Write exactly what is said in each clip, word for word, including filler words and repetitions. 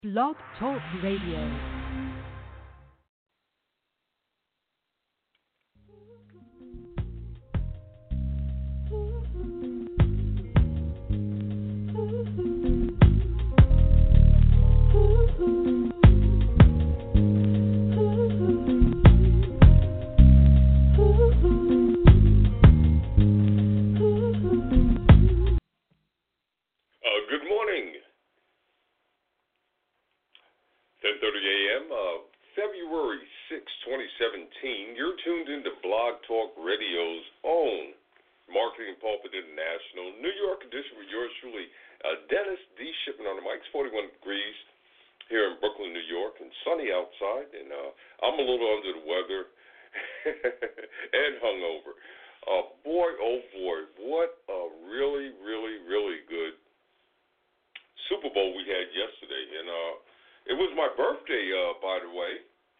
Blog Talk Radio. ten thirty a.m., uh, February sixth, twenty seventeen. You're tuned into Blog Talk Radio's own Marketing Pulpit International, New York edition with yours truly, uh, Dennis D. Shipping on the mics, forty-one degrees here in Brooklyn, New York, and sunny outside. And uh, I'm a little under the weather and hungover. Uh, boy, oh boy, what a really, really, really good Super Bowl we had yesterday. And uh, it was my birthday, uh, by the way.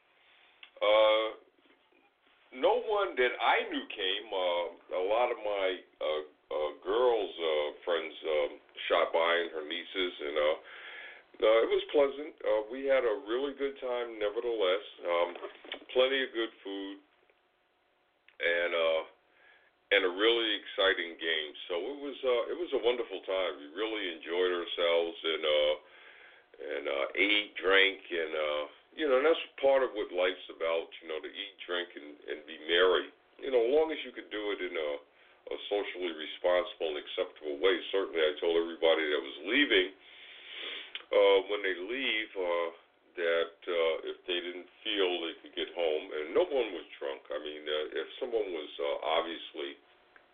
Uh, no one that I knew came. Uh, a lot of my uh, uh, girls' uh, friends um, shot by, and her nieces, and uh, uh, it was pleasant. Uh, we had a really good time, nevertheless. Um, plenty of good food, and uh, and a really exciting game. So it was uh, it was a wonderful time. We really enjoyed ourselves, and. Uh, and uh, ate, drank, and, uh, you know, and that's part of what life's about, you know, to eat, drink, and, and be merry. You know, as long as you could do it in a, a socially responsible and acceptable way. Certainly I told everybody that was leaving, uh, when they leave, uh, that uh, if they didn't feel they could get home, and no one was drunk. I mean, uh, if someone was uh, obviously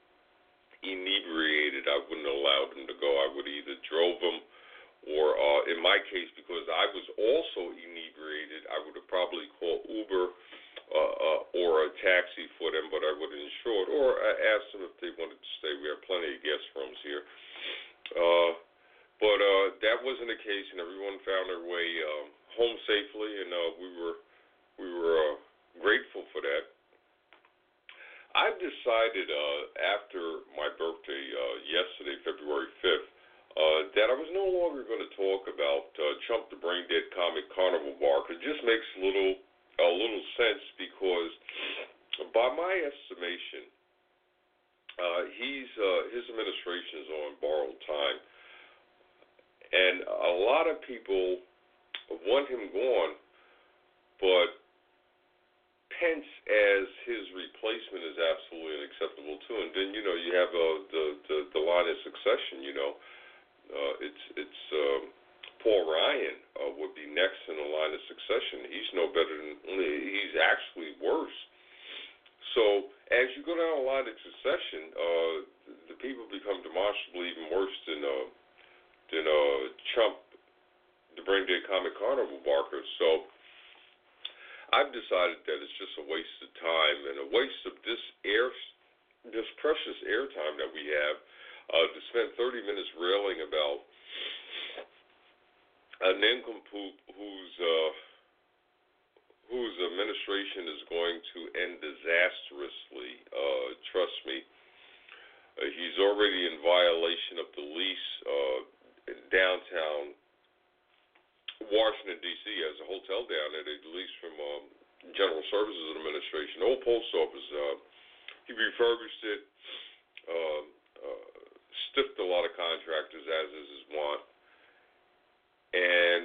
inebriated, I wouldn't allow them to go. I would either drove them, or uh, in my case, because I was also inebriated, I would have probably called Uber uh, uh, or a taxi for them, but I would have insured, or I asked them if they wanted to stay. We have plenty of guest rooms here. Uh, but uh, that wasn't the case, and everyone found their way um, home safely, and uh, we were we were uh, grateful for that. I've decided uh, after my birthday uh, yesterday, February fifth, Uh, that I was no longer going to talk about uh, Chump the Brain Dead comic Carnival Barker. It just makes little a little sense because, by my estimation, uh, he's uh, his administration is on borrowed time, and a lot of people want him gone, but Pence as his replacement is absolutely unacceptable too. And then you know you have uh, the, the the line of succession, you know. Uh, it's it's um, Paul Ryan uh, would be next in the line of succession. He's no better than he's actually worse. So as you go down the line of succession, uh, the people become demonstrably even worse than uh, than uh, Trump, the brain dead comic Carnival Barker. So I've decided that it's just a waste of time and a waste of this air, this precious airtime that we have. Uh, to spend thirty minutes railing about a nincompoop whose uh, whose administration is going to end disastrously. Uh, trust me, uh, he's already in violation of the lease uh, in downtown Washington, D C Has a hotel down there. They leased from um, General Services Administration, old post office. Uh, he refurbished it. Uh, uh, stiffed a lot of contractors, as is his want, and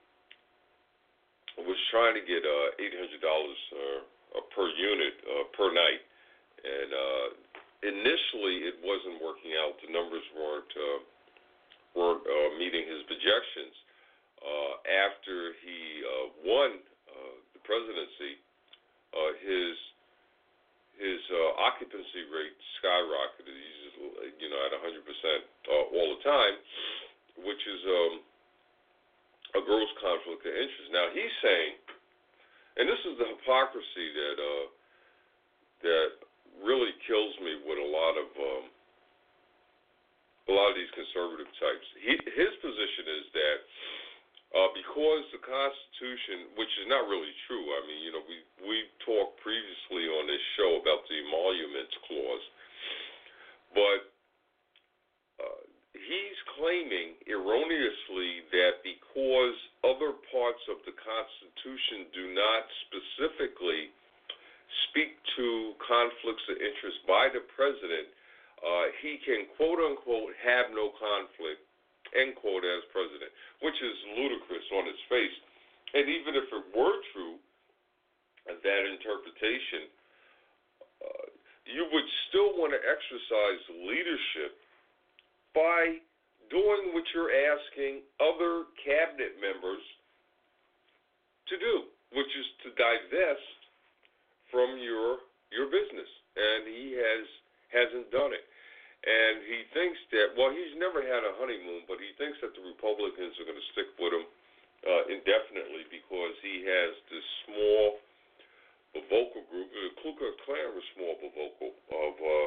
was trying to get uh, eight hundred dollars uh, per unit uh, per night. And uh, initially, it wasn't working out. The numbers weren't uh, weren't uh, meeting his projections. Uh, after he uh, won uh, the presidency, uh, his His uh, occupancy rate skyrocketed. He's just, you know, at one hundred percent uh, all the time, which is um, a gross conflict of interest. Now he's saying, and this is the hypocrisy that uh, that really kills me with a lot of um, a lot of these conservative types. He, his position is that. Uh, because the Constitution, which is not really true, I mean, you know, we we talked previously on this show about the emoluments clause, but uh, he's claiming erroneously that because other parts of the Constitution do not specifically speak to conflicts of interest by the president, uh, he can, quote unquote, have no conflict, end quote, as president, which is ludicrous on its face. And even if it were true, that interpretation, uh, you would still want to exercise leadership by doing what you're asking other cabinet members to do, which is to divest from your your business. And he has hasn't done it. And he thinks that, well, he's never had a honeymoon, but he thinks that the Republicans are going to stick with him uh, indefinitely because he has this small but vocal group. The Ku Klux Klan was small but vocal of uh,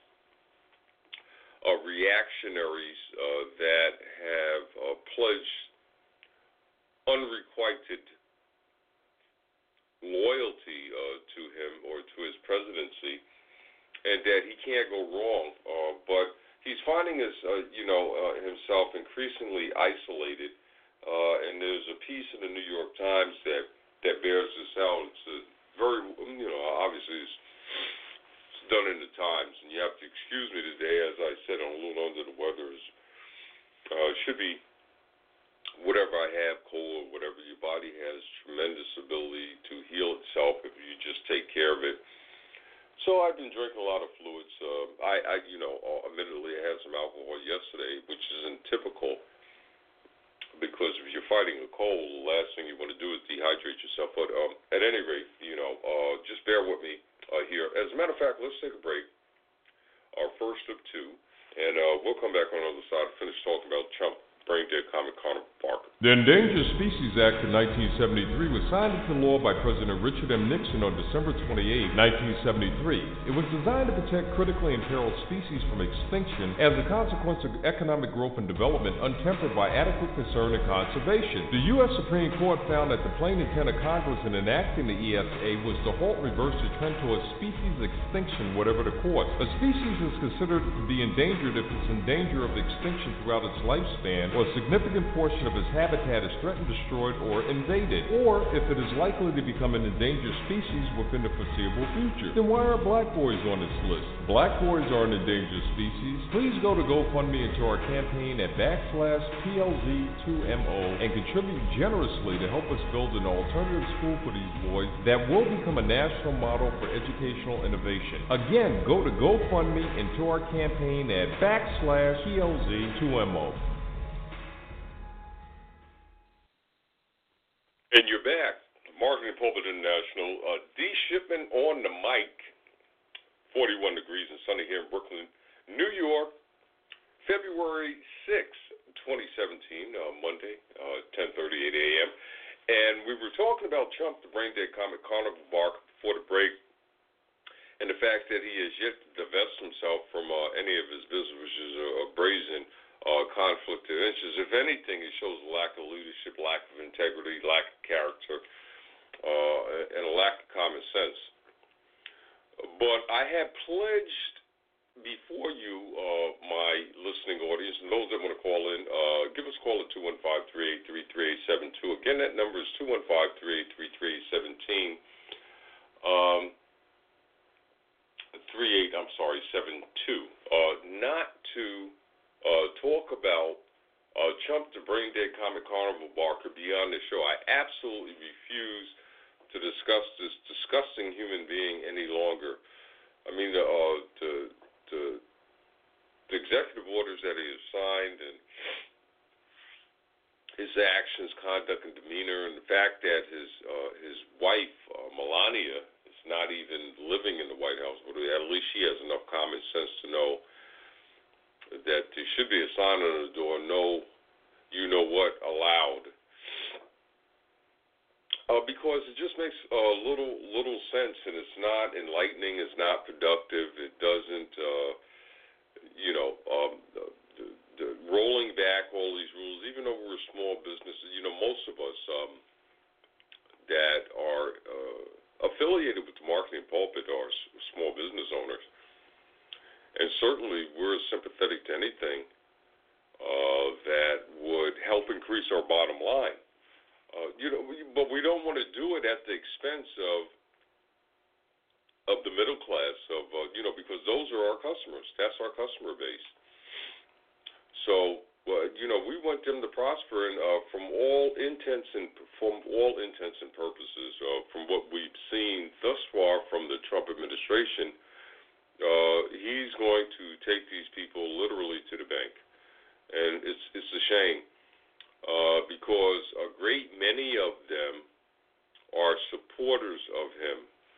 uh, reactionaries uh, that have uh, pledged unrequited loyalty uh, to him or to his presidency, and that he can't go wrong. Uh, but he's finding his, uh, you know, uh, himself increasingly isolated. Uh, and there's a piece in the New York Times that, that bears this out. It's a very, you know, obviously it's, it's done in the Times, and you have to excuse me today, as I said, I'm a little under the weather. Uh, should be whatever I have, cold or whatever, your body has tremendous ability to heal itself if you just take care of it. So I've been drinking a lot of fluids. Uh, I, I, you know, admittedly, I had some alcohol yesterday, which isn't typical because if you're fighting a cold, the last thing you want to do is dehydrate yourself. But um, at any rate, you know, uh, just bear with me uh, here. As a matter of fact, let's take a break, our first of two, and uh, we'll come back on the other side and finish talking about Trump. Brain-dead comic Conor Barker. The Endangered Species Act of nineteen seventy-three was signed into law by President Richard M. Nixon on December twenty-eighth, nineteen seventy-three. It was designed to protect critically imperiled species from extinction as a consequence of economic growth and development untempered by adequate concern and conservation. The U S Supreme Court found that the plain intent of Congress in enacting the E S A was to halt and reverse the trend towards species extinction, whatever the cost. A species is considered to be endangered if it's in danger of extinction throughout its lifespan, or a significant portion of its habitat is threatened, destroyed, or invaded, or if it is likely to become an endangered species within the foreseeable future. Then why are black boys on this list? Black boys are an endangered species. Please go to GoFundMe into our campaign at backslash P L Z two M O and contribute generously to help us build an alternative school for these boys that will become a national model for educational innovation. Again, go to GoFundMe into our campaign at backslash P L Z two M O. And you're back. Marketing Pulpit International. Uh, D. Shipman on the mic. forty-one degrees and sunny here in Brooklyn, New York. February sixth, twenty seventeen, uh, Monday, uh, ten thirty-eight a.m. And we were talking about Trump, the brain-dead comic Conor Barker, before the break, and the fact that he has yet to divest himself from uh, any of his business, which is a, a brazen Uh, conflict of interest. If anything, it shows a lack of leadership, lack of integrity, lack of character, uh, and a lack of common sense. But I have pledged before you, uh, my listening audience, and those that want to call in, uh, give us a call at two one five, three eight three, three eight seven two. Again, that number is two one five, three eight three, three eight seven two. Um, three eight, I'm sorry, seven two. Uh, not to Uh, talk about uh, Trump, the brain-dead comic Conor Barker beyond the show. I absolutely refuse to discuss this disgusting human being any longer. I mean, the, uh, the, the, the executive orders that he has signed and his actions, conduct, and demeanor, and the fact that his uh, his wife, uh, Melania, is not even living in the White House, but at least she has enough common sense to know that there should be a sign on the door, no, you know what, allowed. Uh, because it just makes a uh, little little sense, and it's not enlightening, it's not productive, it doesn't, uh, you know, um, the, the, the rolling back all these rules, even though we're small businesses, you know, most of us um, that are uh, affiliated with the Marketing Pulpit are small business owners. And certainly we're sympathetic to anything uh, that would help increase our bottom line. Uh, you know, we, but we don't want to do it at the expense of of the middle class, of uh, you know, because those are our customers. That's our customer base. So, uh, you know, we want them to prosper, and uh, from all intents and from all intents and purposes, uh, from what we've seen thus far from the Trump administration, uh, he's going to take these people literally to the bank, and it's it's a shame uh, because a great many of them are supporters of him.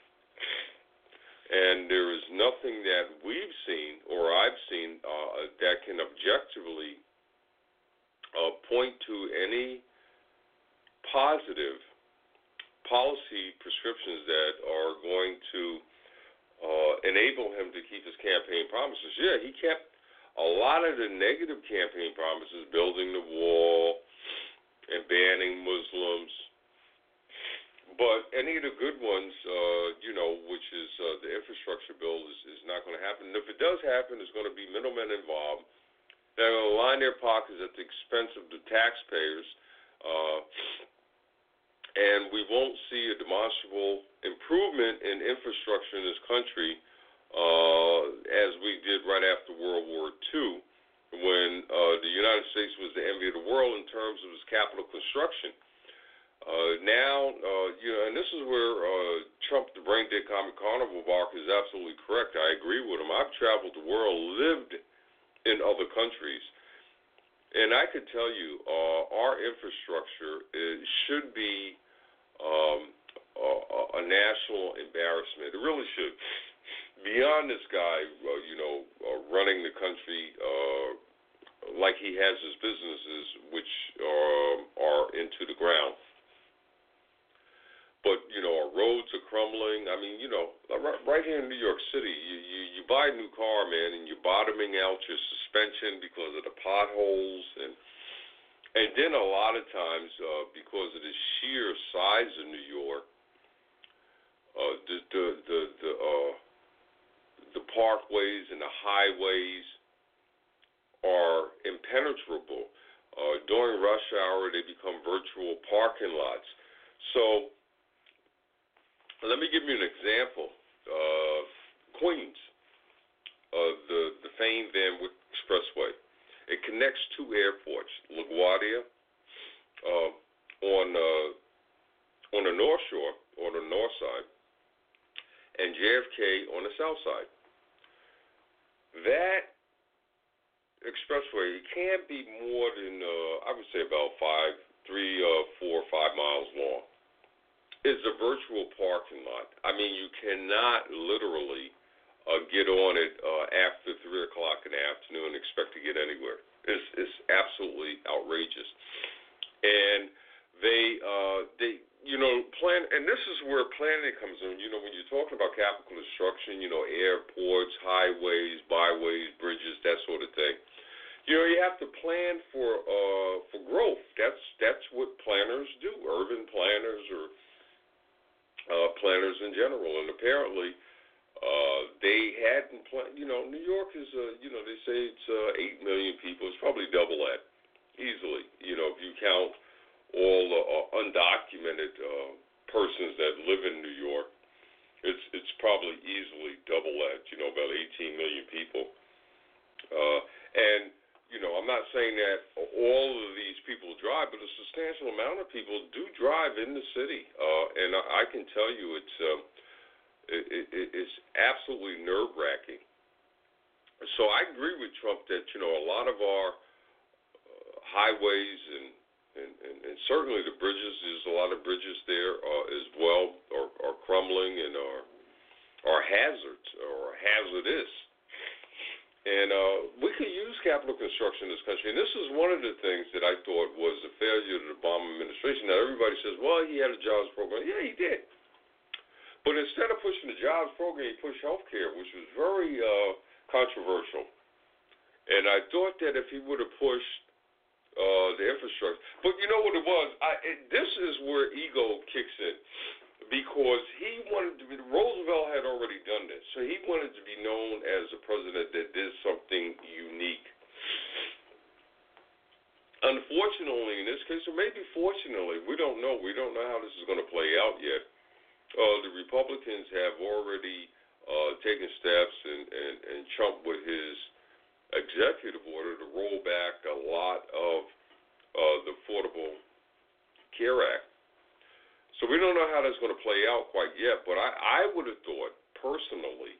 And there is nothing that we've seen or I've seen uh, that can objectively uh, point to any positive policy prescriptions that are going to uh, enable him to keep his campaign promises. Yeah, he kept a lot of the negative campaign promises, building the wall and banning Muslims. But any of the good ones, uh, you know, which is uh, the infrastructure bill, is, is not going to happen. And if it does happen, there's going to be middlemen involved. They're going to line their pockets at the expense of the taxpayers, uh, and we won't see a demonstrable improvement in infrastructure in this country uh, as we did right after World War Two, when uh, the United States was the envy of the world in terms of its capital construction. Uh, now, uh, you know, and this is where uh, Trump, the brain dead comic carnival bark, is absolutely correct. I agree with him. I've traveled the world, lived in other countries, and I could tell you uh, our infrastructure is, should be um, a, a national embarrassment. It really should. Beyond this guy, uh, you know, uh, running the country uh, like he has his businesses, which uh, are into the ground. But, you know, our roads are crumbling. I mean, you know, right here in New York City, you, you, you buy a new car, man, and you're bottoming out your suspension because of the potholes. And and then a lot of times, uh, because of the sheer size of New York, uh, the, the, the, the, uh, the parkways and the highways are impenetrable. Uh, during rush hour, they become virtual parking lots. So, let me give you an example. Uh, Queens, uh, the, the famed Van Wyck Expressway. It connects two airports, LaGuardia uh, on, uh, on the North Shore, on the north side, and J F K on the south side. That expressway can't be more than, uh, I would say, about five, three, uh, four, five miles long. Is a virtual parking lot. I mean, you cannot literally uh, get on it uh, after three o'clock in the afternoon and expect to get anywhere. It's, it's absolutely outrageous. And they, uh, they, you know, plan. And this is where planning comes in. You know, when you're talking about capital construction, you know, airports, highways, byways, bridges, that sort of thing. You know, you have to plan for uh, for growth. That's that's what planners do. Urban planners or Uh, planners in general, and apparently uh, they hadn't planned. You know, New York is, uh, you know, they say it's uh, eight million people. It's probably double that, easily. You know, if you count all the uh, undocumented uh, persons that live in New York, it's it's probably easily double that. You know, about eighteen million people, uh, and you know, I'm not saying that all of these people drive, but a substantial amount of people do drive in the city, uh, and I can tell you it's um, it, it, it's absolutely nerve-wracking. So I agree with Trump that, you know, a lot of our uh, highways and, and, and, and certainly the bridges, there's a lot of bridges there uh, as well, are, are crumbling and are, are hazards or hazardous. And uh, we could use capital construction in this country. And this is one of the things that I thought was a failure of the Obama administration. Now, everybody says, well, he had a jobs program. Yeah, he did. But instead of pushing the jobs program, he pushed health care, which was very uh, controversial. And I thought that if he would have pushed uh, the infrastructure. But you know what it was? I, it, this is where ego kicks in. Because he wanted to be, Roosevelt had already done this, so he wanted to be known as a president that did something unique. unfortunately, in this case, or maybe fortunately, we don't know. We don't know how this is going to play out yet. Uh, the Republicans have already uh, taken steps, and, and, and Trump with his executive order to roll back a lot of uh, the Affordable Care Act. So we don't know how that's going to play out quite yet, but I, I would have thought personally,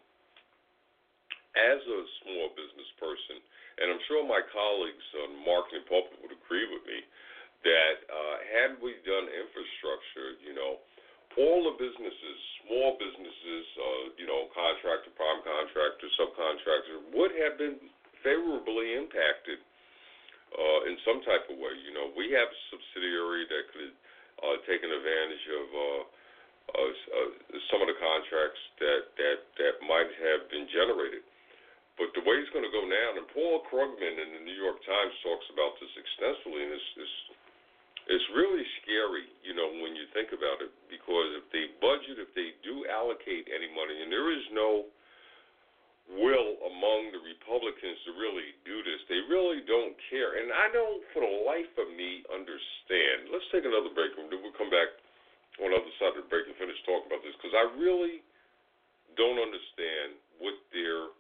as a small business person, and I'm sure my colleagues on the marketing pulpit would agree with me, that uh, had we done infrastructure, you know, all the businesses, small businesses, uh, you know, contractor, prime contractor, subcontractor, would have been favorably impacted uh, in some type of way. You know, we have a subsidiary that could have uh, taken advantage of uh, uh, uh, some of the contracts that, that, that might have been generated. But the way it's going to go now, and Paul Krugman in the New York Times talks about this extensively, and it's, it's, it's really scary, you know, when you think about it, because if they budget, if they do allocate any money, and there is no will among the Republicans to really do this, they really don't care. And I don't, for the life of me, understand. Let's take another break, and then we'll come back on the other side of the break and finish talking about this, because I really don't understand what their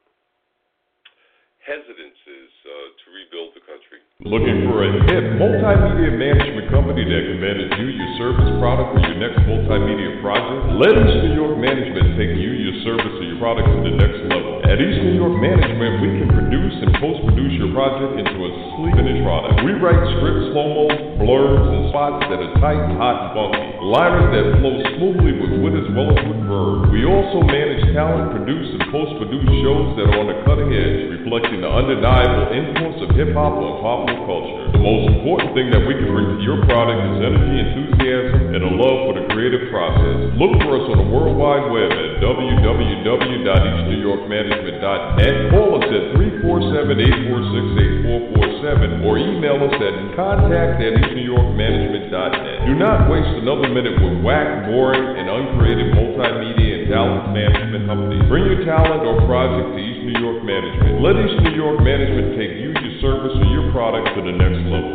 hesitance is uh, to rebuild the country. Looking for a hip multimedia management company that can manage you, your service, product, or your next multimedia project? Let East New York Management take you, your service, or your product to the next level. At East New York Management, we can produce and post-produce your project into a sleek finished product. We write scripts, slow-mo, blurbs, and spots that are tight, hot, and funky. Liners that flow smoothly with wit as well as with verb. We also manage talent, produce, and post-produce shows that are on the cutting edge, reflecting the undeniable influence of hip-hop on popular culture. The most important thing that we can bring to your product is energy, enthusiasm, and a love for the creative process. Look for us on the World Wide Web at w w w dot east new york management dot net. Call us at three four seven, eight four six, eight four four seven or email us at contact at east new york management dot net. Do not waste another minute with whack, boring, and uncreative multimedia and talent management companies. Bring your talent or project to East New York Management. Let East New York Management take you, your service, or your product to the next level.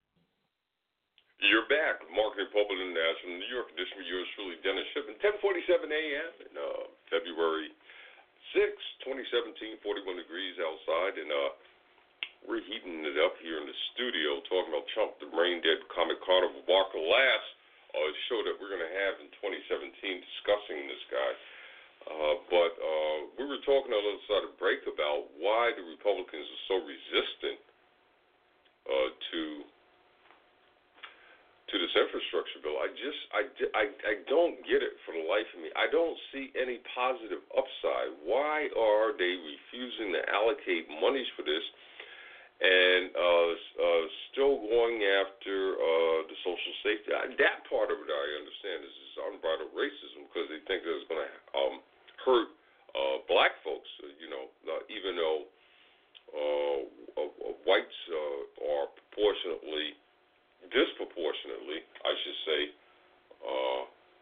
You're back. Marketing Pulpit International, New York edition with yours truly, Dennis Shipman, ten forty-seven a.m. in uh, February sixth, twenty seventeen, forty-one degrees outside, and uh, we're heating it up here in the studio, talking about Trump, the brain dead comic carnival. Barker last uh, show that we're going to have in twenty seventeen discussing this guy. Uh, but uh, we were talking on the other side of the break about why the Republicans are so resistant uh, to to this infrastructure bill. I just, I, I, I don't get it for the life of me. I don't see any positive upside. Why are they refusing to allocate monies for this and uh, uh, still going after uh, the social safety? That part of it I understand is this unbridled racism, because they think that it's going to um, hurt uh, black folks, uh, you know, uh, even though uh, uh, whites uh, are proportionately, disproportionately, I should say, uh,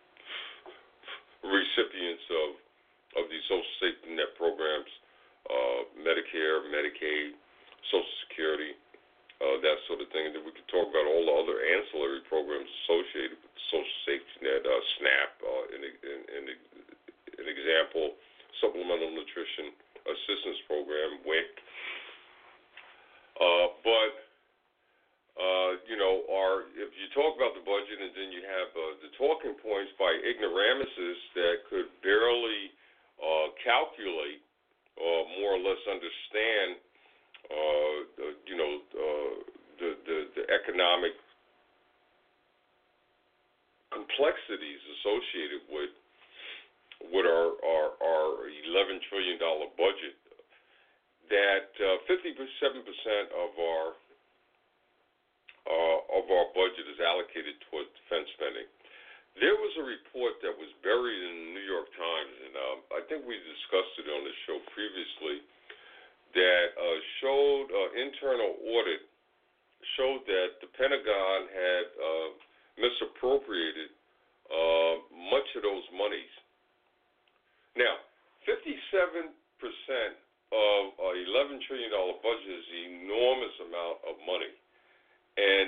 recipients of, of these social safety net programs, uh, Medicare, Medicaid, Social Security, uh, that sort of thing. And then we could talk about all the other ancillary programs associated with the Social Safety Net, uh, SNAP, uh, in, in, in an example, Supplemental Nutrition Assistance Program, W I C. Uh, but Uh, you know, or if you talk about the budget and then you have uh, the talking points by ignoramuses that could barely uh, calculate or more or less understand, uh, the, you know, uh, the, the, the economic complexities associated with with our, our, our eleven trillion dollars budget, that uh, fifty-seven percent of our Uh, of our budget is allocated toward defense spending. There was a report that was buried in the New York Times, and um, I think we discussed it on the show previously, that uh, showed uh, internal audit showed that the Pentagon had uh, misappropriated uh, much of those monies. Now, fifty-seven percent of an eleven trillion dollars budget is an enormous amount of money. And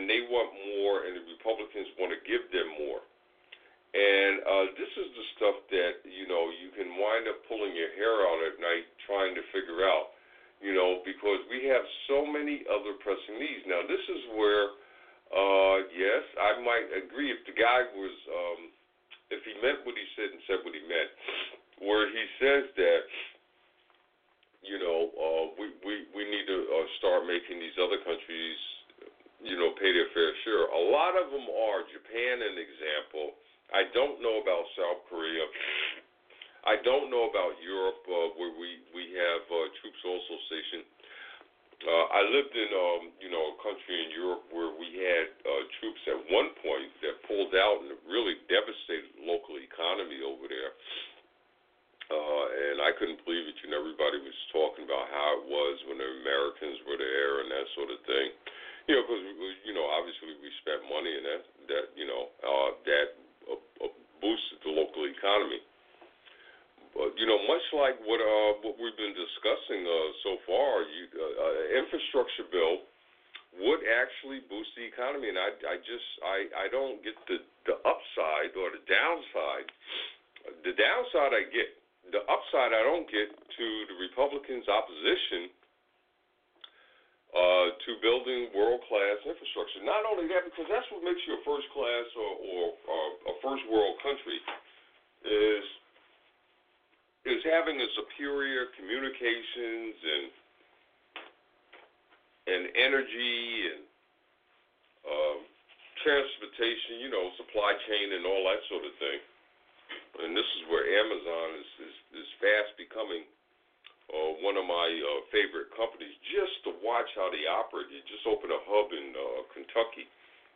uh, this is the stuff that, you know, you can wind up pulling your hair out at night trying to figure out, you know, because we have so many other pressing needs. Now, this is where, uh, yes, I might agree if the guy was, um, if he meant what he said and said what he meant, where he says that, you know, uh, we, we, we need to uh, start making these other countries, you know, pay their fair share. A lot of them are. Japan, an example. I don't know about South Korea. I don't know about Europe, uh, where we, we have uh, troops also stationed. Uh, I lived in, um, you know, a country in Europe where we had uh, troops at one point that pulled out and really devastated the local economy over there. Uh, and I couldn't believe it. You know, everybody was talking about how it was when the Americans were there and that sort of thing. You know, because, you know, obviously we spent money and that, that you know, uh, that uh, uh, boosted the local economy. But, you know, much like what uh, what we've been discussing uh, so far, you, uh, uh, infrastructure bill would actually boost the economy. And I, I just, I, I don't get the, the upside or the downside. The downside I get. The upside I don't get to the Republicans' opposition uh, to building world-class infrastructure. Not only that, because that's what makes you a first-class or, or, or a first-world country, is is having a superior communications and and energy and um, transportation, you know, supply chain and all that sort of thing. And this is where Amazon is, is, is fast becoming uh, one of my uh, favorite companies, just to watch how they operate. You just open a hub in uh, Kentucky,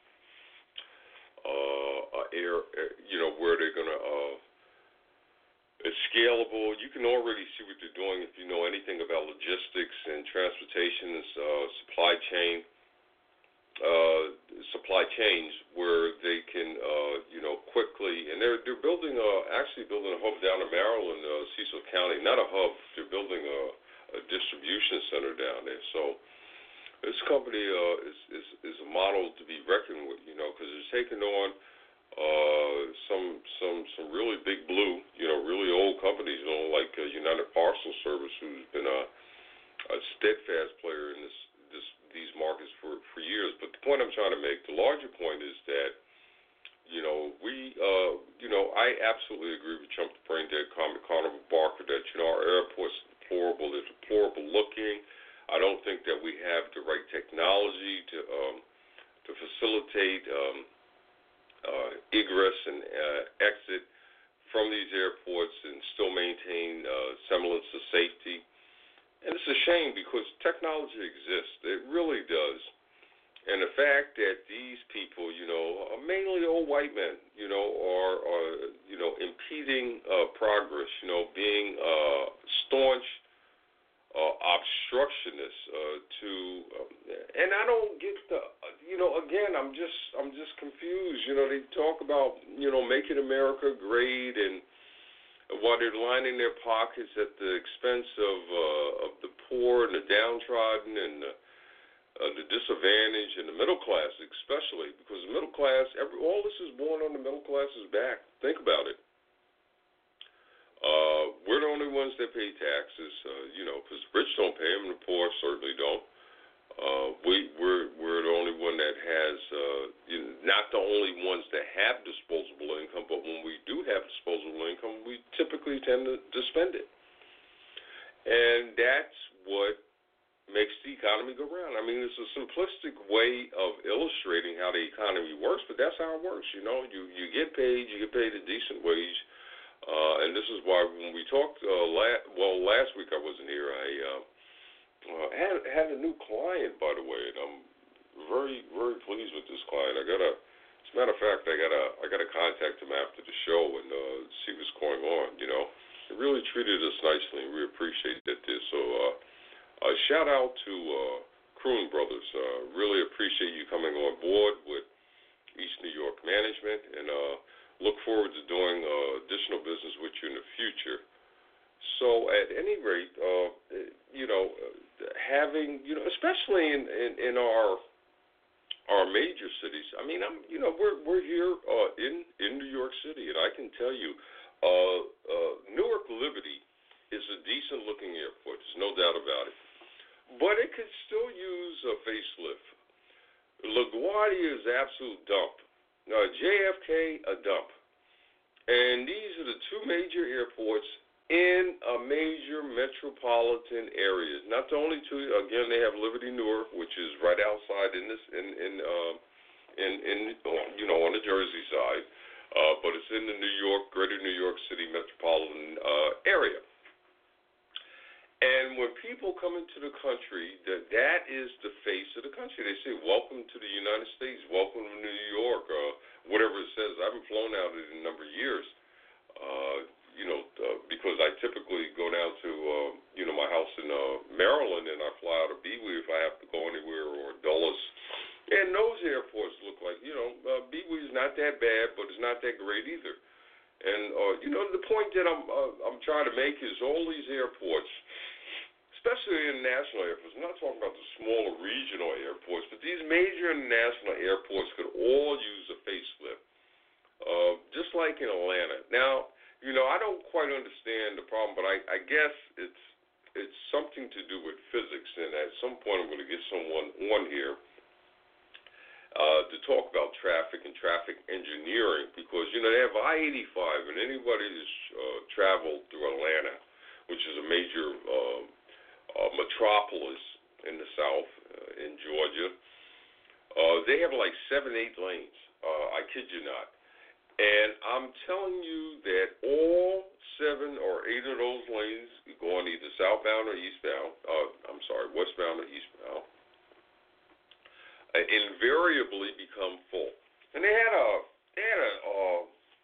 uh, air, air, you know, where they're going to, uh, it's scalable. You can already see what they're doing if you know anything about logistics and transportation and uh, supply chain. Uh, supply chains where they can, uh, you know, quickly, and they're they're building, uh, actually building a hub down in Maryland, uh, Cecil County. Not a hub, they're building a, a distribution center down there. So this company uh, is, is is a model to be reckoned with, you know, because it's taking on uh, some some some really big blue, you know, really old companies, you know, like uh, United Parcel Service, who's been a, a steadfast player in this. This, these markets for, for years. But the point I'm trying to make, the larger point is that, you know, we, uh, you know, I absolutely agree with Trump, the brain dead comment, Carnival Barker, that, you know, our airports are deplorable. They're deplorable looking. I don't think that we have the right technology to um, to facilitate um, uh, egress and uh, exit from these airports and still maintain uh, semblance of safety. And it's a shame because technology exists. It really does. And the fact that these people, you know, are mainly old white men, you know, are, are you know, impeding uh, progress, you know, being uh, staunch uh, obstructionists uh, to, um, and I don't get the, you know, again, I'm just, I'm just confused. You know, they talk about, you know, making America great and, while they're lining their pockets at the expense of uh, of the poor and the downtrodden and the, uh, the disadvantaged and the middle class, especially because the middle class, every all this is born on the middle class's back. Think about it. Uh, we're the only ones that pay taxes, uh, you know, because the rich don't pay them, and the poor certainly don't. Uh, we, we're, we're the only one that has, uh, you know, not the only ones that have disposable income, but when we do have disposable income, we typically tend to, to spend it. And that's what makes the economy go round. I mean, it's a simplistic way of illustrating how the economy works, but that's how it works. You know, you, you get paid, you get paid a decent wage. Uh, and this is why when we talked, uh, la- well, last week I wasn't here, I, uh, Uh, had had a new client, by the way, and I'm very very pleased with this client. I got a, as a matter of fact, I got a I got to contact him after the show and uh, see what's going on. You know, he really treated us nicely, and we appreciate that. This so, uh, uh, shout out to uh, Kroon Brothers. Uh, really appreciate you coming on board with East New York Management, and uh, look forward to doing uh, additional business with you in the future. So at any rate, uh, you know, having, you know, especially in, in, in our our major cities. I mean, I'm you know we're we're here uh, in in New York City, and I can tell you, uh, uh, Newark Liberty is a decent looking airport. There's no doubt about it, but it could still use a facelift. LaGuardia is absolute dump. Uh, J F K a dump, and these are the two major airports in a major metropolitan areas. Not the only two. Again, they have Liberty Newark, which is right outside in this in in uh, in, in you know on the Jersey side, uh, but it's in the New York, Greater New York City metropolitan uh, area. And when people come into the country, that that is the face of the country. They say, "Welcome to the United States. Welcome to New York," uh, whatever it says. I haven't flown out in a number of years. Uh, You know, uh, because I typically go down to, uh, you know, my house in uh, Maryland, and I fly out of Beewee if I have to go anywhere, or Dulles. And those airports look like, you know, uh, Beewee is not that bad, but it's not that great either. And uh, you know, the point that I'm uh, I'm trying to make is all these airports, especially international airports. I'm not talking about the smaller regional airports, but these major international airports could all use a facelift, uh, just like in Atlanta. Now, you know, I don't quite understand the problem, but I, I guess it's it's something to do with physics, and at some point I'm going to get someone on here uh, to talk about traffic and traffic engineering, because, you know, they have I eighty-five, and anybody who's uh, traveled through Atlanta, which is a major uh, uh, metropolis in the South, uh, in Georgia, uh, they have like seven, eight lanes. Uh, I kid you not. And I'm telling you that all seven or eight of those lanes going either southbound or eastbound, uh, I'm sorry, westbound or eastbound, uh, invariably become full. And they had a they had a uh,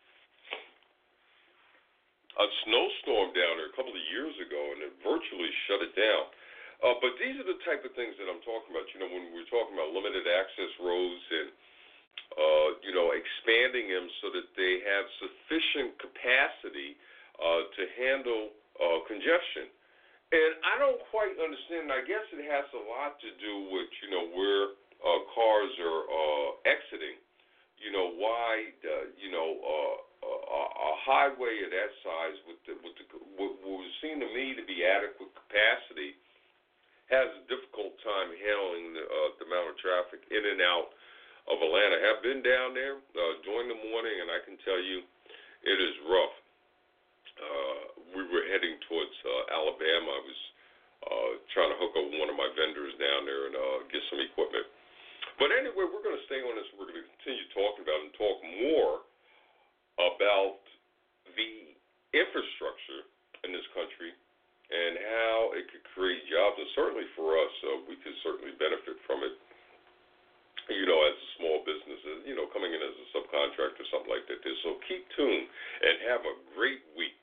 a snowstorm down there a couple of years ago, and it virtually shut it down. Uh, but these are the type of things that I'm talking about. You know, when we're talking about limited access roads and Uh, you know, expanding them so that they have sufficient capacity uh, to handle uh, congestion. And I don't quite understand. I guess it has a lot to do with, you know, where uh, cars are uh, exiting. You know, why, uh, you know, uh, a, a highway of that size with, the, with the, what would seem to me to be adequate capacity has a difficult time handling the, uh, the amount of traffic in and out of Atlanta. Have been down there uh, during the morning, and I can tell you it is rough. Uh, we were heading towards uh, Alabama. I was uh, trying to hook up one of my vendors down there and uh, get some equipment. But anyway, we're going to stay on this. We're going to continue talking about it and talk more about the infrastructure in this country and how it could create jobs. And certainly for us, uh, we could certainly benefit from it. You know, as a small business, you know, coming in as a subcontractor, something like that. So keep tuned and have a great week.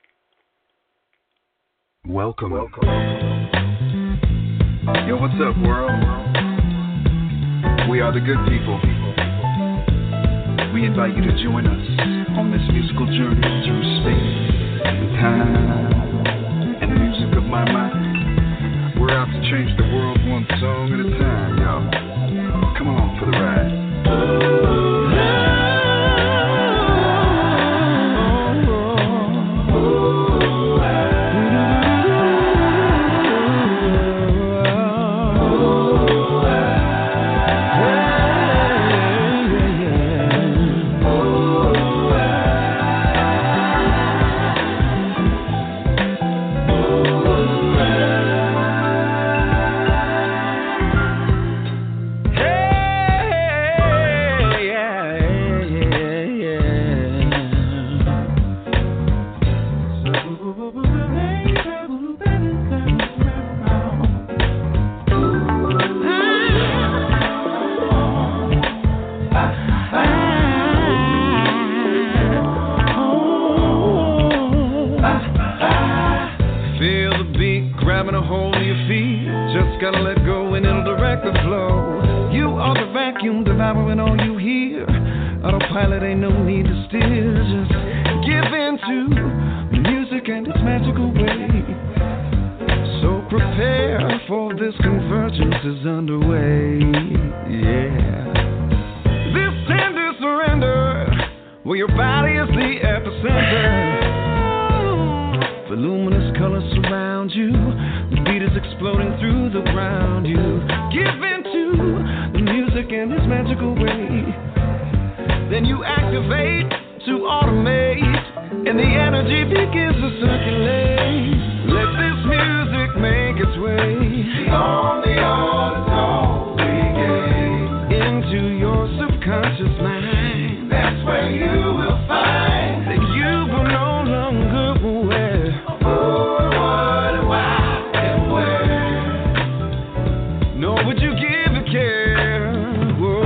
Welcome. Welcome. Yo, what's up, world? We are the good people. We invite you to join us on this musical journey through space and time and the music of my mind. We're out to change the world one song at a time, y'all. Come on for the ride. This convergence is underway, yeah. the epicenter. Voluminous colors surround you. The beat is exploding through the ground. You give into the music in this magical way. Then you activate to automate, and the energy begins to circulate. Let this music make its way beyond the auto into your subconscious mind. That's where you will find that you will no longer aware of who, what, and why, and where. Nor would you give a care. Whoa,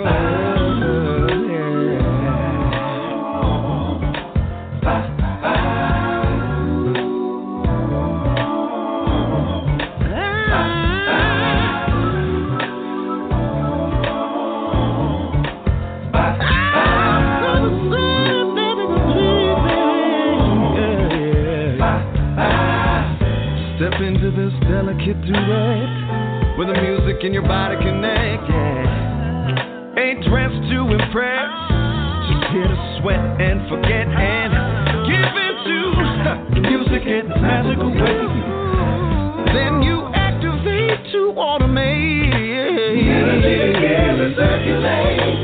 into this delicate duet where the music and your body connect, yeah. Ain't dressed to impress, just here to sweat and forget and give into the music in a magical way. Then you activate to automate. The energy begins to circulate.